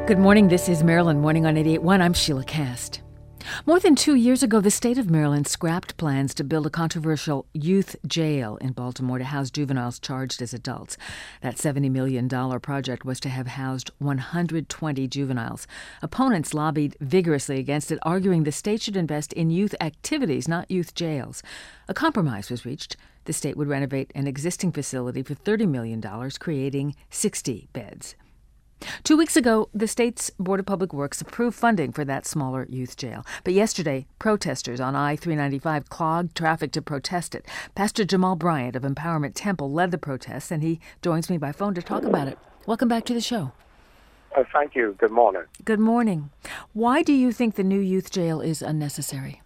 Good morning. This is Maryland Morning on 88.1. I'm Sheila Cast. More than 2 years ago, the state of Maryland scrapped plans to build a controversial youth jail in Baltimore to house juveniles charged as adults. That $70 million project was to have housed 120 juveniles. Opponents lobbied vigorously against it, arguing the state should invest in youth activities, not youth jails. A compromise was reached. The state would renovate an existing facility for $30 million, creating 60 beds. 2 weeks ago, the state's Board of Public Works approved funding for that smaller youth jail. But yesterday, protesters on I-395 clogged traffic to protest it. Pastor Jamal Bryant of Empowerment Temple led the protests, and he joins me by phone to talk about it. Welcome back to the show. Thank you. Good morning. Good morning. Why do you think the new youth jail is unnecessary?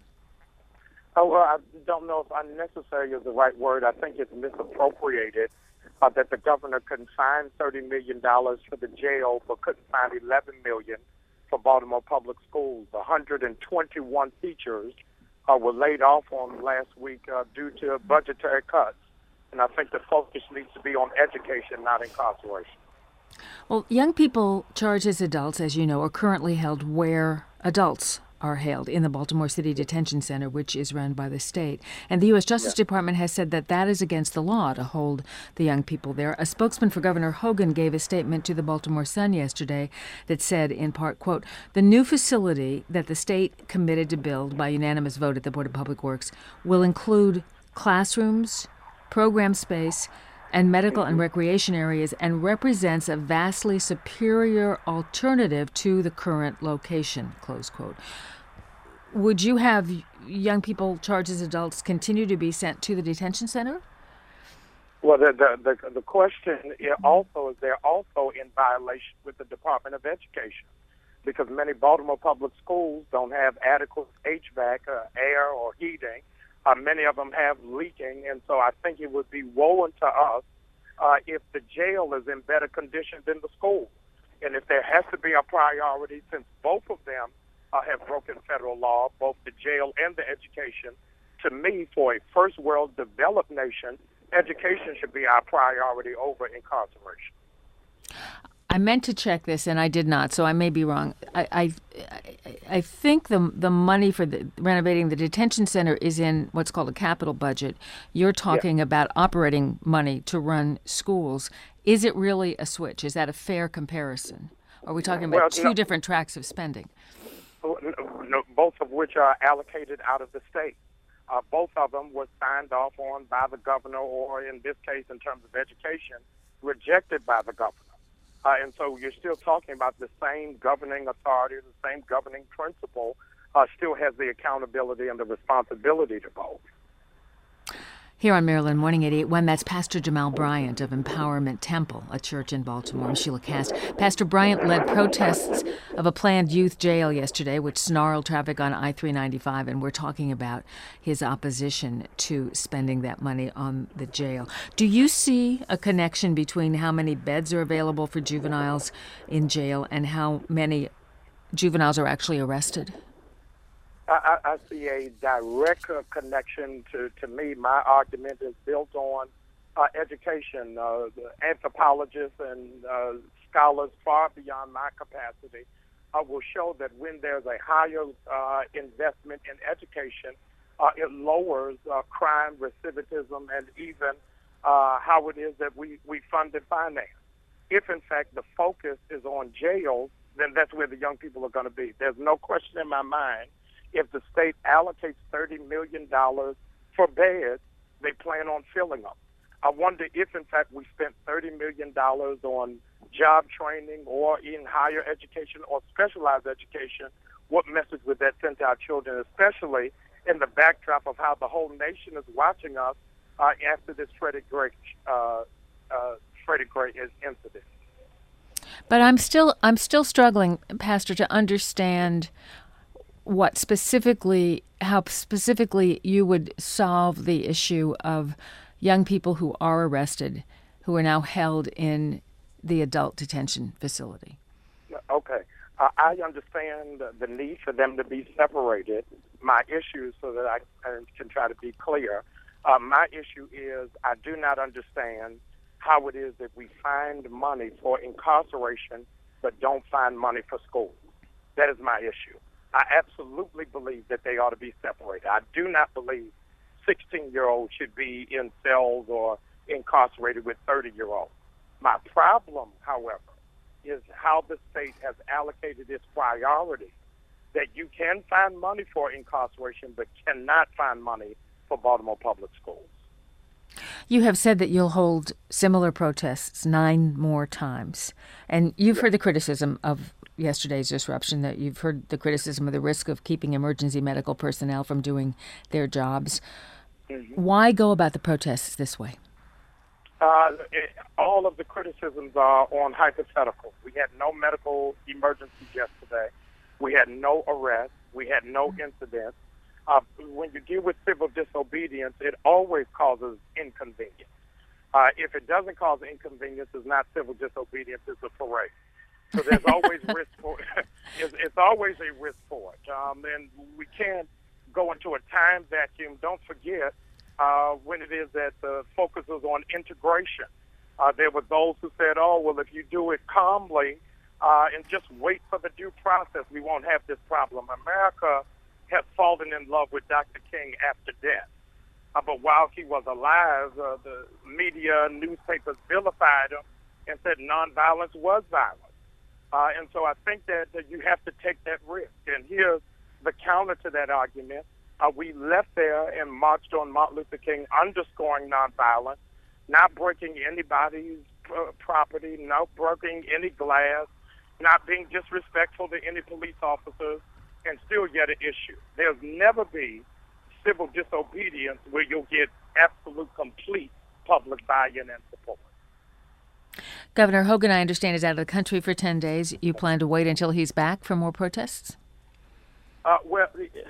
Oh, well, I don't know if unnecessary is the right word. I think it's misappropriated. That the governor couldn't find $30 million for the jail, but couldn't find $11 million for Baltimore Public Schools. 121 teachers were laid off on last week due to budgetary cuts. And I think the focus needs to be on education, not incarceration. Well, young people charged as adults, as you know, are currently held where adults are held, in the Baltimore City Detention Center, which is run by the state. And the U.S. Justice Department has said that that is against the law to hold the young people there. A spokesman for Governor Hogan gave a statement to the Baltimore Sun yesterday that said, in part, quote, "The new facility that the state committed to build by unanimous vote at the Board of Public Works will include classrooms, program space, and medical and recreation areas, and represents a vastly superior alternative to the current location," close quote. Would you have young people charged as adults continue to be sent to the detention center? Well, the question also is they're also in violation with the Department of Education, because many Baltimore public schools don't have adequate HVAC, air or heating. Many of them have leaking, and so I think it woe unto us if the jail is in better condition than the school. And if there has to be a priority, since both of them have broken federal law, both the jail and the education, to me, for a first world developed nation, education should be our priority over incarceration. I meant to check this, and I did not, so I may be wrong. I think the money for renovating the detention center is in what's called a capital budget. You're talking about operating money to run schools. Is it really a switch? Is that a fair comparison? Or are we talking about two different tracks of spending? No, both of which are allocated out of the state. Both of them were signed off on by the governor, or in this case, in terms of education, rejected by the governor. And so you're still talking about the same governing authority, the same governing principle, still has the accountability and the responsibility to both. Here on Maryland Morning 88.1, that's Pastor Jamal Bryant of Empowerment Temple, a church in Baltimore. I'm Sheila Cast. Pastor Bryant led protests of a planned youth jail yesterday, which snarled traffic on I-395, and we're talking about his opposition to spending that money on the jail. Do you see a connection between how many beds are available for juveniles in jail and how many juveniles are actually arrested? I see a direct connection to me. My argument is built on education. Anthropologists and scholars far beyond my capacity will show that when there's a higher investment in education, it lowers crime, recidivism, and even how it is that we fund and finance. If, in fact, the focus is on jails, then that's where the young people are going to be. There's no question in my mind. If the state allocates $30 million for beds, they plan on filling them. I wonder if, in fact, we spent $30 million on job training or in higher education or specialized education, what message would that send to our children, especially in the backdrop of how the whole nation is watching us after this Freddie Gray incident. But I'm still struggling, Pastor, to understand how specifically you would solve the issue of young people who are arrested, who are now held in the adult detention facility. Okay. I understand the need for them to be separated. My issue, so that I can try to be clear, my issue is I do not understand how it is that we find money for incarceration but don't find money for schools. That is my issue. I absolutely believe that they ought to be separated. I do not believe 16-year-olds should be in cells or incarcerated with 30-year-olds. My problem, however, is how the state has allocated its priority, that you can find money for incarceration but cannot find money for Baltimore Public Schools. You have said that you'll hold similar protests 9 more times. And you've heard the criticism of yesterday's disruption, that you've heard the criticism of the risk of keeping emergency medical personnel from doing their jobs. Mm-hmm. Why go about the protests this way? All of the criticisms are on hypotheticals. We had no medical emergencies yesterday. We had no arrests. We had no incidents. When you deal with civil disobedience, it always causes inconvenience. If it doesn't cause inconvenience, it's not civil disobedience, it's a parade. So there's always risk for it. It's always a risk for it. And we can't go into a time vacuum. Don't forget when it is that the focus is on integration. There were those who said, oh, well, if you do it calmly and just wait for the due process, we won't have this problem. America had fallen in love with Dr. King after death. But while he was alive, the media, newspapers vilified him and said nonviolence was violence. And so I think that you have to take that risk. And here's the counter to that argument. We left there and marched on Martin Luther King, underscoring nonviolence, not breaking anybody's property, not breaking any glass, not being disrespectful to any police officers, and still get an issue. There's never be civil disobedience where you'll get absolute, complete public buy-in and support. Governor Hogan, I understand, is out of the country for 10 days. You plan to wait until he's back for more protests? Well,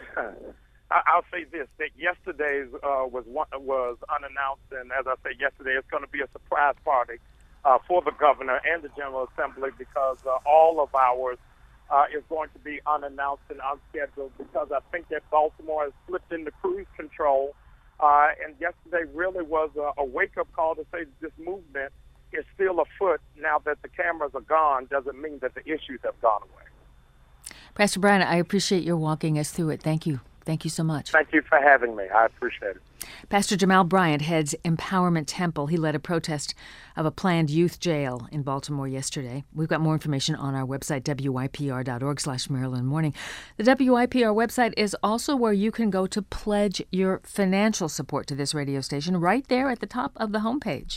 I'll say this, that yesterday's was unannounced, and as I said yesterday, it's going to be a surprise party for the governor and the General Assembly, because all of ours is going to be unannounced and unscheduled, because I think that Baltimore has slipped into cruise control, and yesterday really was a wake-up call to say that this movement is still afoot. Now that the cameras are gone doesn't mean that the issues have gone away. Pastor Bryant, I appreciate your walking us through it. Thank you. Thank you so much. Thank you for having me. I appreciate it. Pastor Jamal Bryant heads Empowerment Temple. He led a protest of a planned youth jail in Baltimore yesterday. We've got more information on our website, WYPR.org/Maryland Morning. The WYPR website is also where you can go to pledge your financial support to this radio station, right there at the top of the homepage.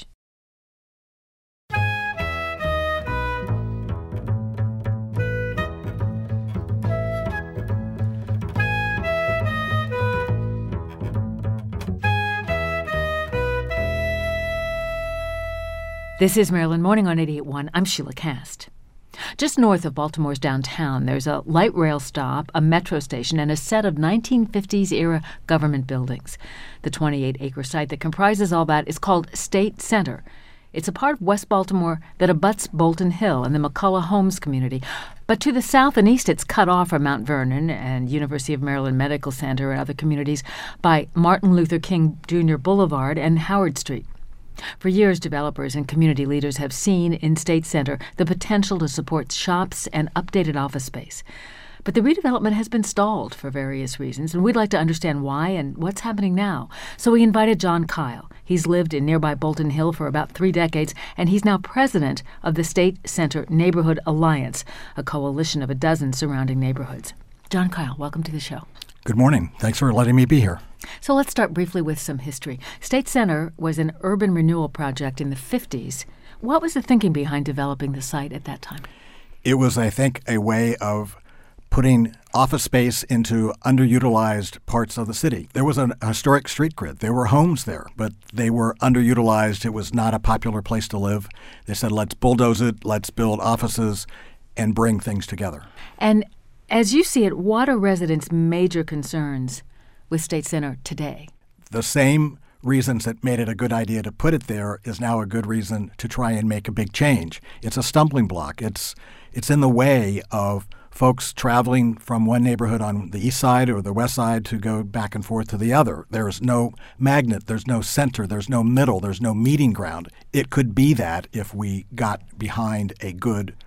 This is Maryland Morning on 88.1. I'm Sheila Cast. Just north of Baltimore's downtown, there's a light rail stop, a metro station, and a set of 1950s-era government buildings. The 28-acre site that comprises all that is called State Center. It's a part of West Baltimore that abuts Bolton Hill and the McCullough Homes community. But to the south and east, it's cut off from Mount Vernon and University of Maryland Medical Center and other communities by Martin Luther King Jr. Boulevard and Howard Street. For years, developers and community leaders have seen in State Center the potential to support shops and updated office space. But the redevelopment has been stalled for various reasons, and we'd like to understand why and what's happening now. So we invited John Kyle. He's lived in nearby Bolton Hill for about 3 decades, and he's now president of the State Center Neighborhood Alliance, a coalition of a dozen surrounding neighborhoods. John Kyle, welcome to the show. Good morning. Thanks for letting me be here. So let's start briefly with some history. State Center was an urban renewal project in the 50s. What was the thinking behind developing the site at that time? It was, I think, a way of putting office space into underutilized parts of the city. There was a historic street grid. There were homes there, but they were underutilized. It was not a popular place to live. They said, let's bulldoze it, let's build offices, and bring things together. And as you see it, what are residents' major concerns with State Center today? The same reasons that made it a good idea to put it there is now a good reason to try and make a big change. It's a stumbling block. It's in the way of folks traveling from one neighborhood on the east side or the west side to go back and forth to the other. There's no magnet, there's no center, there's no middle, there's no meeting ground. It could be that if we got behind a good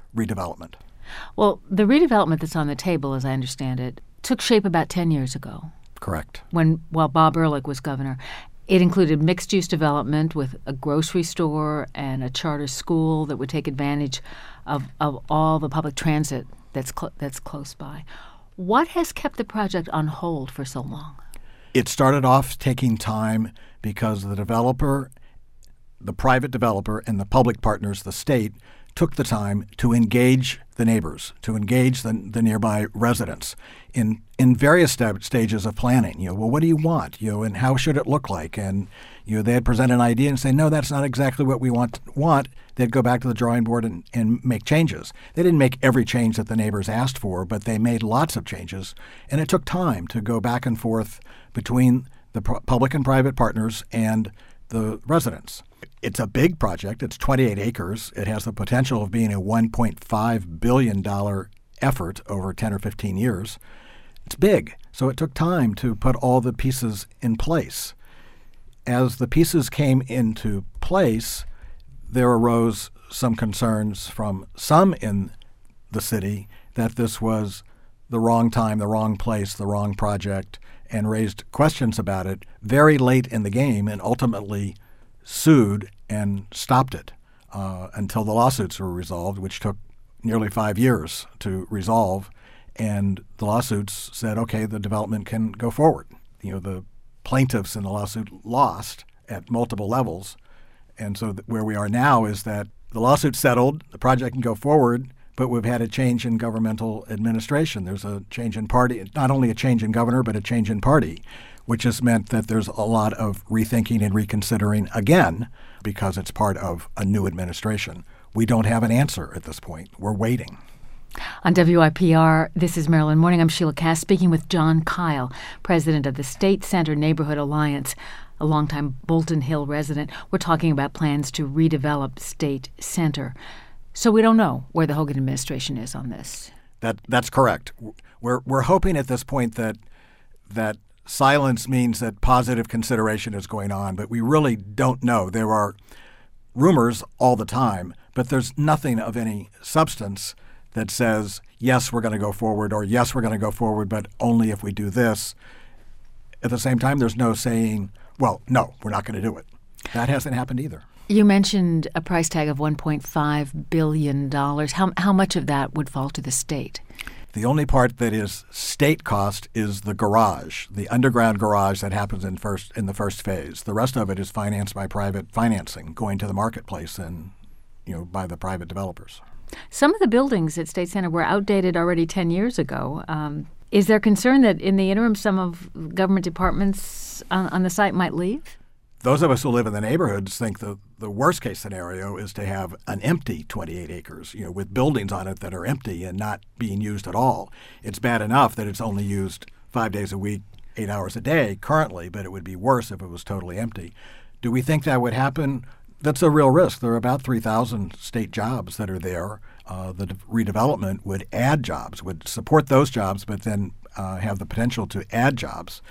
redevelopment. Well, the redevelopment that's on the table, as I understand it, took shape about 10 years ago. Correct. While Bob Ehrlich was governor. It included mixed-use development with a grocery store and a charter school that would take advantage of all the public transit that's close by. What has kept the project on hold for so long? It started off taking time because the developer, the private developer, and the public partners, the state, took the time to engage the neighbors, to engage the nearby residents in various stages of planning. Well, what do you want? And how should it look like? And they'd present an idea and say, no, that's not exactly what we want. They'd go back to the drawing board and make changes. They didn't make every change that the neighbors asked for, but they made lots of changes. And it took time to go back and forth between the public and private partners and the residents. It's a big project. It's 28 acres. It has the potential of being a $1.5 billion effort over 10 or 15 years. It's big. So it took time to put all the pieces in place. As the pieces came into place, there arose some concerns from some in the city that this was the wrong time, the wrong place, the wrong project, and raised questions about it very late in the game and ultimately sued and stopped it until the lawsuits were resolved, which took nearly 5 years to resolve. And the lawsuits said, okay, the development can go forward. The plaintiffs in the lawsuit lost at multiple levels. And so where we are now is that the lawsuit settled, the project can go forward, but we've had a change in governmental administration. There's a change in party, not only a change in governor, but a change in party, which has meant that there's a lot of rethinking and reconsidering again because it's part of a new administration. We don't have an answer at this point. We're waiting. On WIPR, this is Maryland Morning. I'm Sheila Cass speaking with John Kyle, president of the State Center Neighborhood Alliance, a longtime Bolton Hill resident. We're talking about plans to redevelop State Center. So we don't know where the Hogan administration is on this. That's correct. We're hoping at this point that silence means that positive consideration is going on, but we really don't know. There are rumors all the time, but there's nothing of any substance that says, yes, we're going to go forward, or yes, we're going to go forward, but only if we do this. At the same time, there's no saying, well, no, we're not going to do it. That hasn't happened either. You mentioned a price tag of $1.5 billion. How much of that would fall to the state? The only part that is state cost is the garage, the underground garage that happens in the first phase. The rest of it is financed by private financing, going to the marketplace and by the private developers. Some of the buildings at State Center were outdated already 10 years ago. Is there concern that in the interim some of government departments on the site might leave? Those of us who live in the neighborhoods think the worst case scenario is to have an empty 28 acres, with buildings on it that are empty and not being used at all. It's bad enough that it's only used 5 days a week, 8 hours a day currently, but it would be worse if it was totally empty. Do we think that would happen? That's a real risk. There are about 3,000 state jobs that are there. The redevelopment would add jobs, would support those jobs, but then have the potential to add jobs.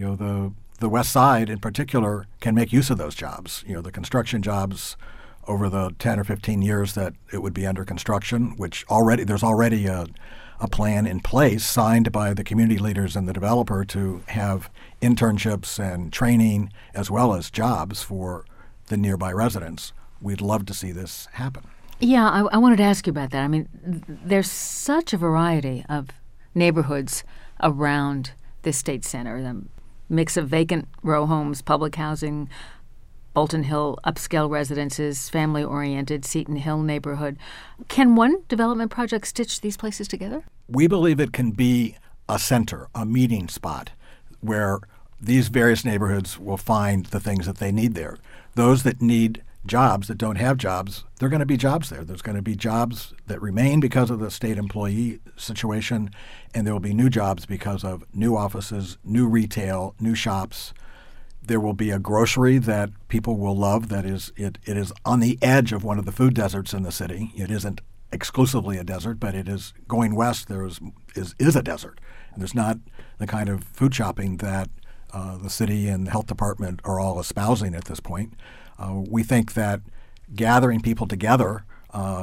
The West Side in particular can make use of those jobs. The construction jobs over the 10 or 15 years that it would be under construction, which there's already a plan in place signed by the community leaders and the developer to have internships and training as well as jobs for the nearby residents. We'd love to see this happen. Yeah, I wanted to ask you about that. I mean, there's such a variety of neighborhoods around the State Center, the mix of vacant row homes, public housing, Bolton Hill upscale residences, family-oriented Seton Hill neighborhood. Can one development project stitch these places together? We believe it can be a center, a meeting spot, where these various neighborhoods will find the things that they need there. Those that need jobs, that don't have jobs, there are going to be jobs there. There's going to be jobs that remain because of the state employee situation, and there will be new jobs because of new offices, new retail, new shops. There will be a grocery that people will love that it is on the edge of one of the food deserts in the city. It isn't exclusively a desert, but it is going west. There is a desert. And there's not the kind of food shopping that the city and the health department are all espousing at this point. We think that gathering people together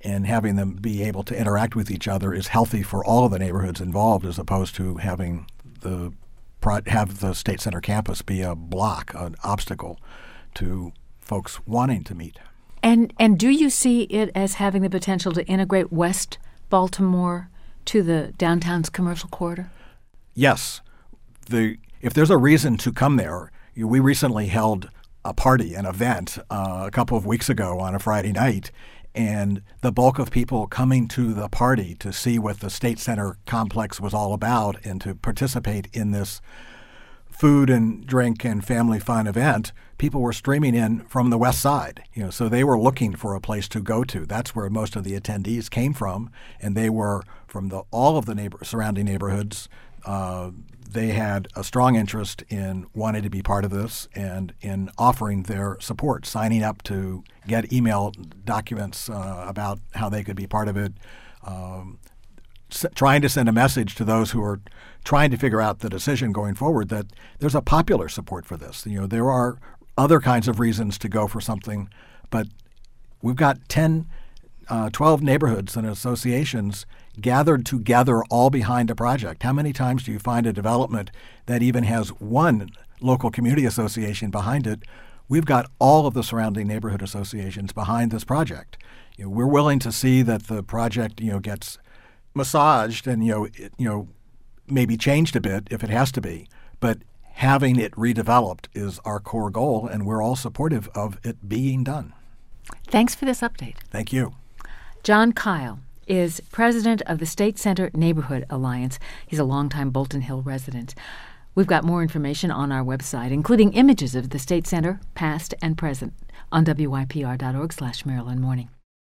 and having them be able to interact with each other is healthy for all of the neighborhoods involved, as opposed to having have the State Center campus be a block, an obstacle to folks wanting to meet. And do you see it as having the potential to integrate West Baltimore to the downtown's commercial corridor? Yes. If there's a reason to come there, we recently held a party, an event, a couple of weeks ago on a Friday night, and the bulk of people coming to the party to see what the State Center complex was all about and to participate in this food and drink and family fun event, people were streaming in from the west side. So they were looking for a place to go to. That's where most of the attendees came from, and they were from all of the surrounding neighborhoods. They had a strong interest in wanting to be part of this and in offering their support, signing up to get email documents about how they could be part of it, trying to send a message to those who are trying to figure out the decision going forward that there's a popular support for this. There are other kinds of reasons to go for something, but we've got 12 neighborhoods and associations gathered together all behind a project. How many times do you find a development that even has one local community association behind it? We've got all of the surrounding neighborhood associations behind this project. We're willing to see that the project gets massaged and maybe changed a bit if it has to be, but having it redeveloped is our core goal, and we're all supportive of it being done. Thanks for this update. Thank you. John Kyle is president of the State Center Neighborhood Alliance. He's a longtime Bolton Hill resident. We've got more information on our website, including images of the State Center, past and present, on wypr.org/Maryland Morning.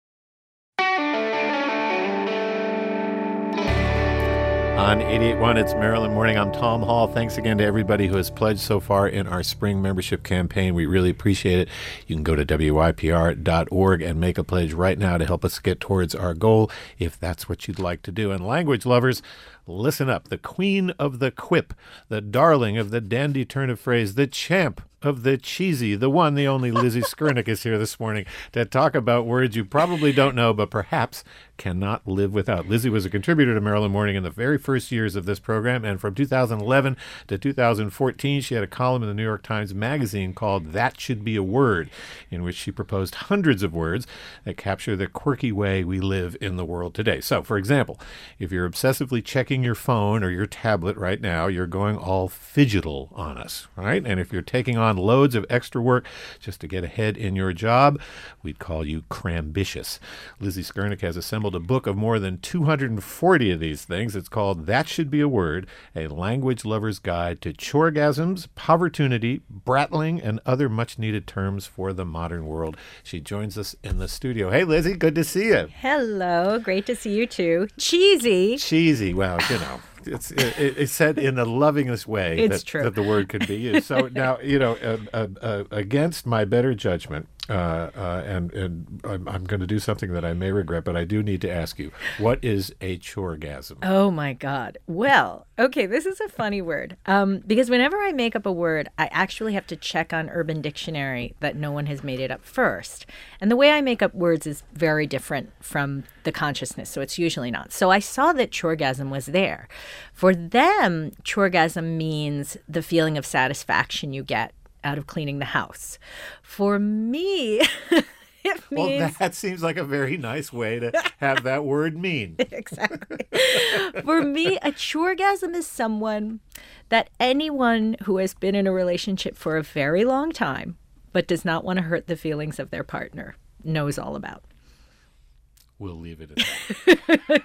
On 88.1, it's Maryland Morning. I'm Tom Hall. Thanks again to everybody who has pledged so far in our spring membership campaign. We really appreciate it. You can go to wypr.org and make a pledge right now to help us get towards our goal, if that's what you'd like to do. And language lovers, listen up. The queen of the quip, the darling of the dandy turn of phrase, the champ of the cheesy, the one, the only Lizzie Skurnik is here this morning to talk about words you probably don't know, but perhaps cannot live without. Lizzie was a contributor to Maryland Morning in the very first years of this program, and from 2011 to 2014, she had a column in the New York Times Magazine called That Should Be a Word, in which she proposed hundreds of words that capture the quirky way we live in the world today. So, for example, if you're obsessively checking your phone or your tablet right now, you're going all phygital on us, right? And if you're taking on loads of extra work just to get ahead in your job, we'd call you crambitious. Lizzie Skurnik has assembled a book of more than 240 of these things. It's called That Should Be a Word, a language lover's guide to chorgasms, povertunity, brattling, and other much-needed terms for the modern world. She joins us in the studio. Hey, Lizzie, good to see you. Hello, great to see you too. Cheesy. Cheesy, well, it's said in the lovingest way that the word could be used. So now, against my better judgment, and I'm going to do something that I may regret, but I do need to ask you, what is a chorgasm? Oh, my God. Well, okay, this is a funny word because whenever I make up a word, I actually have to check on Urban Dictionary that no one has made it up first. And the way I make up words is very different from the consciousness, so it's usually not. So I saw that chorgasm was there. For them, chorgasm means the feeling of satisfaction you get out of cleaning the house. For me, it means... Well, that seems like a very nice way to have that word mean. Exactly. For me, a chorgasm is someone that anyone who has been in a relationship for a very long time but does not want to hurt the feelings of their partner knows all about. We'll leave it at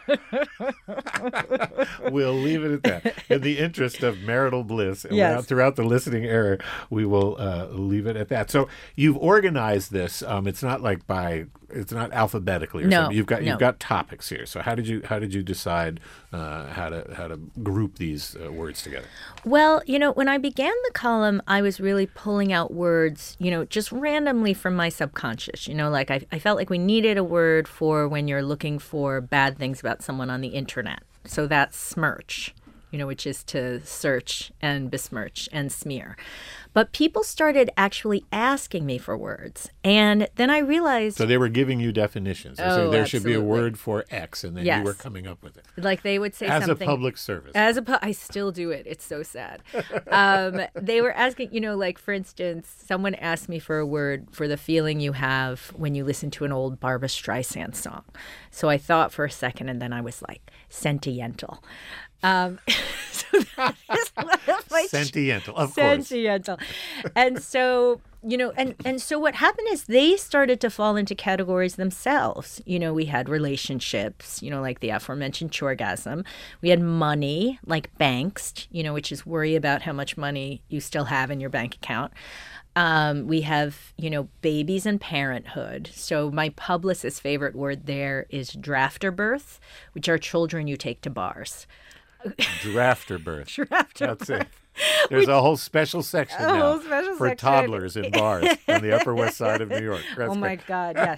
that. We'll leave it at that. In the interest of marital bliss, and yes, throughout the listening era, we will leave it at that. So you've organized this. It's not alphabetically or something. You've got topics here. So how did you decide how to group these words together? Well, when I began the column, I was really pulling out words, just randomly from my subconscious. Like I felt like we needed a word for when you're looking for bad things about someone on the internet. So that's smirch. which is to search and besmirch and smear. But people started actually asking me for words. And then I realized... So they were giving you definitions. They said there should be a word for X, and then you were coming up with it. Like they would say something... As a public service. I still do it. It's so sad. They were asking, like, for instance, someone asked me for a word for the feeling you have when you listen to an old Barbra Streisand song. So I thought for a second, and then I was like, sentimental. So that is one of my sentimental, of course. Sentimental. And so, and so what happened is they started to fall into categories themselves. We had relationships, like the aforementioned chorgasm. We had money, like bankst, which is worry about how much money you still have in your bank account. We have, babies and parenthood. So my publicist's favorite word there is drafterbirth, which are children you take to bars. Drafterbirth. That's it. There's a whole special section now for toddlers in bars on the Upper West Side of New York. That's my God, yes.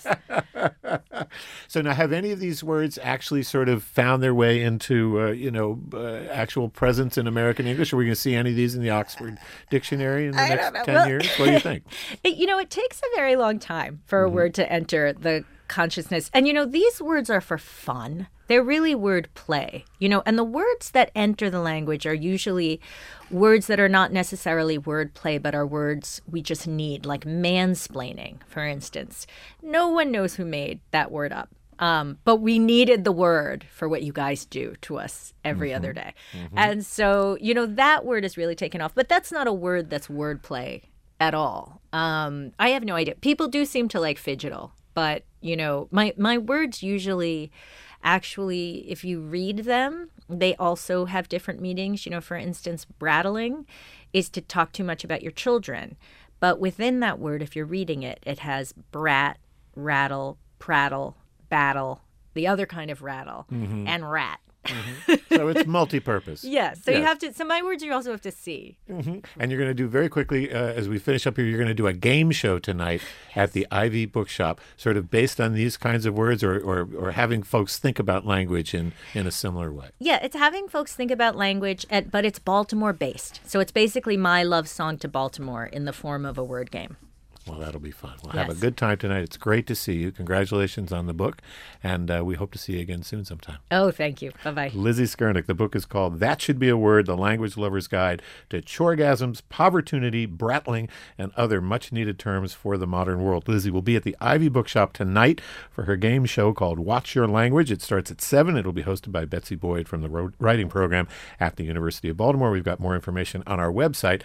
So now, have any of these words actually sort of found their way into, actual presence in American English? Are we going to see any of these in the Oxford Dictionary in the next 10 years? What do you think? It takes a very long time for a word to enter the consciousness. And, these words are for fun. They're really word play, and the words that enter the language are usually words that are not necessarily word play, but are words we just need, like mansplaining, for instance. No one knows who made that word up. But we needed the word for what you guys do to us every other day. And so, that word is really taken off. But that's not a word that's word play at all. I have no idea. People do seem to like fidgetal. But, my words usually... Actually, if you read them, they also have different meanings. For instance, brattling is to talk too much about your children. But within that word, if you're reading it, it has brat, rattle, prattle, battle, the other kind of rattle, and rat. So it's multi-purpose. Yes. So you have to. So my words you also have to see. And you're going to do very quickly as we finish up here. You're going to do a game show tonight at the Ivy Bookshop, sort of based on these kinds of words, or having folks think about language in a similar way. Yeah, it's having folks think about language, but it's Baltimore based. So it's basically my love song to Baltimore in the form of a word game. Well, that'll be fun. We'll have a good time tonight. It's great to see you. Congratulations on the book. And we hope to see you again soon sometime. Oh, thank you. Bye-bye. Lizzie Skernick. The book is called That Should Be a Word, The Language Lover's Guide to Chorgasms, Povertunity, Brattling, and Other Much-Needed Terms for the Modern World. Lizzie will be at the Ivy Bookshop tonight for her game show called Watch Your Language. It starts at 7. It'll be hosted by Betsy Boyd from the writing program at the University of Baltimore. We've got more information on our website,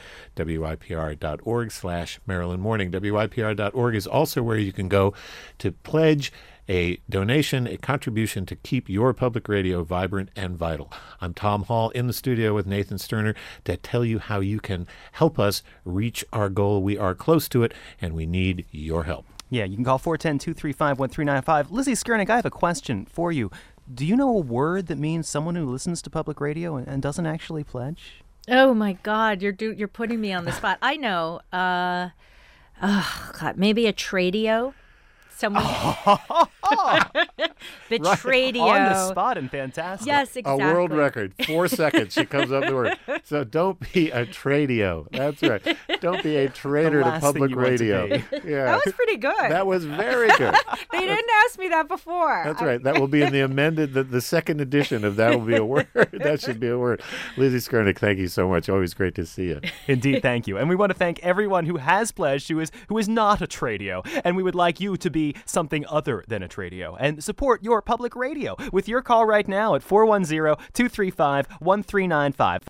wypr.org/Maryland Morning. wypr.org is also where you can go to pledge a donation, a contribution to keep your public radio vibrant and vital. I'm Tom Hall in the studio with Nathan Sterner to tell you how you can help us reach our goal. We are close to it, and we need your help. Yeah, you can call 410-235-1395. Lizzie Skernick, I have a question for you. Do you know a word that means someone who listens to public radio and doesn't actually pledge? Oh, my God. You're putting me on the spot. I know. God, maybe a tradio. Someone. The tradio. On the spot and fantastic. Yes, exactly. A world record. 4 seconds. She comes up with the word. So don't be a tradio. That's right. Don't be a traitor to public radio. Yeah. That was pretty good. That was very good. They didn't ask me that before. That's right. That will be in the amended, the second edition of That Will Be a Word. That should be a word. Lizzie Skernick, thank you so much. Always great to see you. Indeed, thank you. And we want to thank everyone who has pledged, who is not a tradio. And we would like you to be something other than a tradio and support your public radio with your call right now at 410-235-1395.